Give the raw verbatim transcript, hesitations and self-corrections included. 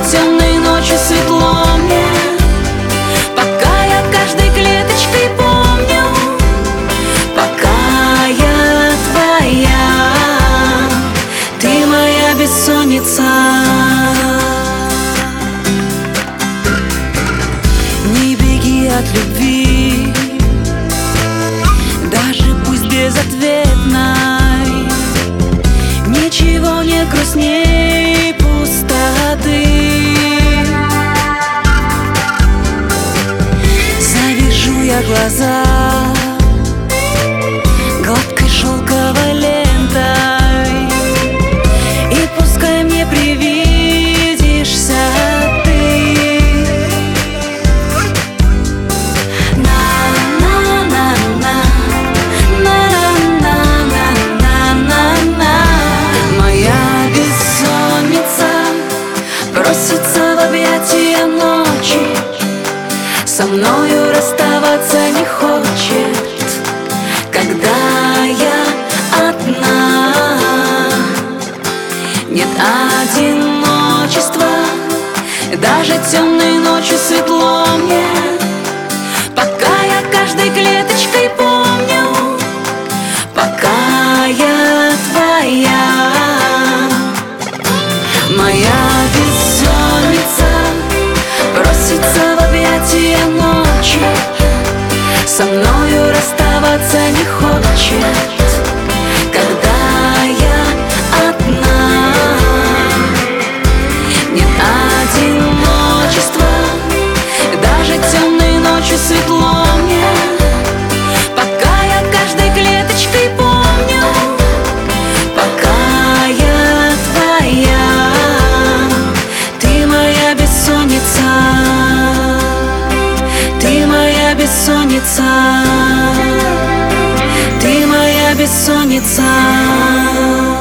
темной ночью светло мне, пока я каждой клеточкой помню, пока я твоя, ты моя бессонница. Не беги от любви, даже пусть безответной, ничего не грустней пустоты. Завяжу я глаза гладкой шелковой лентой, и пускай мне привидишься ты. Просится в объятия ночи, со мною расставаться не хочет, когда я одна. Нет одиночества, даже темной ночью светло мне, пока я каждой клеточкой помню, пока я твоя, моя бессонница. Просится в объятия ночи, со мною расставаться не хочет, когда я одна. Нет одиночества, даже темной ночью светло мне, пока я каждой клеточкой помню, пока я твоя, ты моя бессонница, ты моя бессонница, ты моя бессонница.